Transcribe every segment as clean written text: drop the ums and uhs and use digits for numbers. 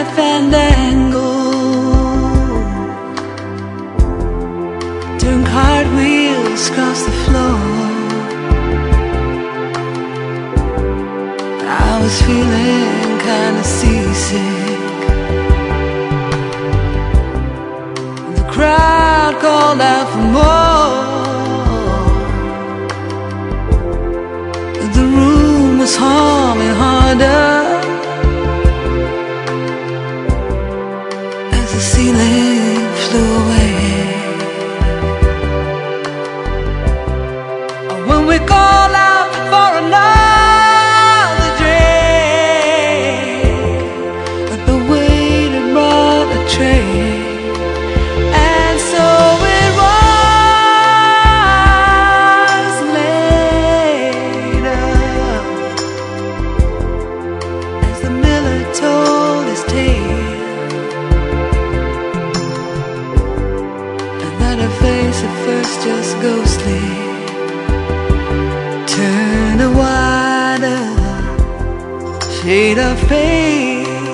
fandango, doing cartwheels across the floor. I was feeling kinda seasick. The crowd called out for more. The room was humming harder as the ceiling flew away. When we call out for another drink, but the waiter brought a tray, and so it was later as the miller told his tale, and that her face at first just ghostly turned a wider shade of pale.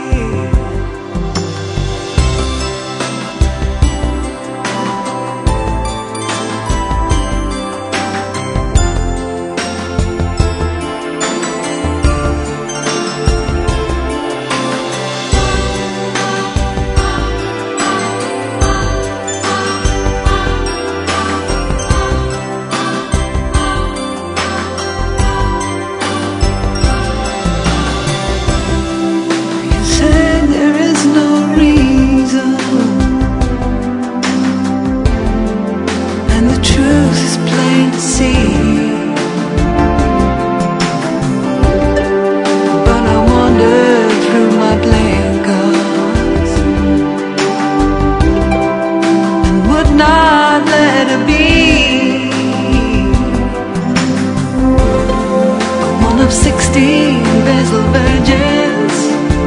Of 16 Basil virgins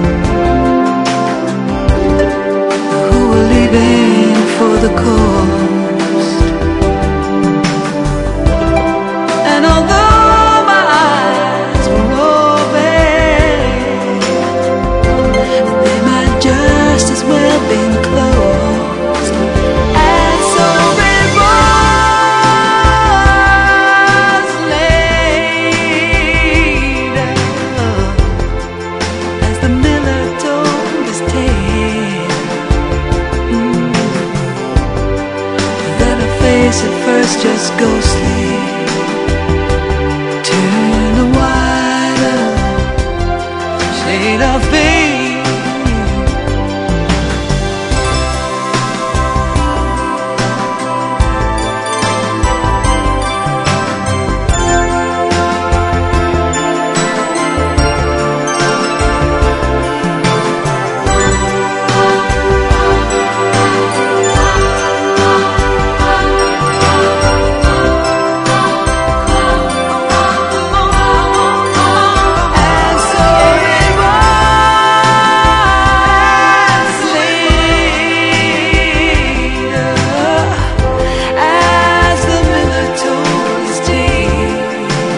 who were leaving for the coast. And although my eyes were open, they might just as well been closed. And so it was later as the miller told his tale, that her face at first just ghostly turned a wider shade of pale.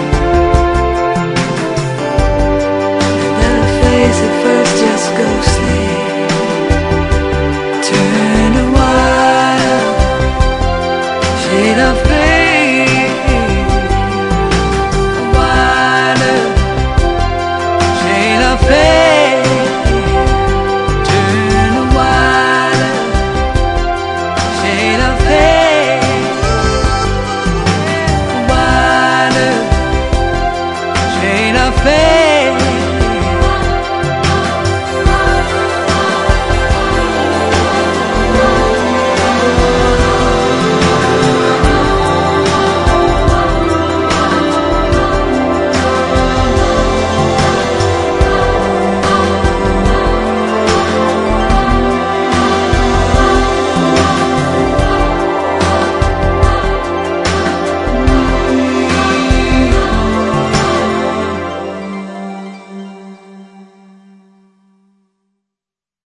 At first just ghostly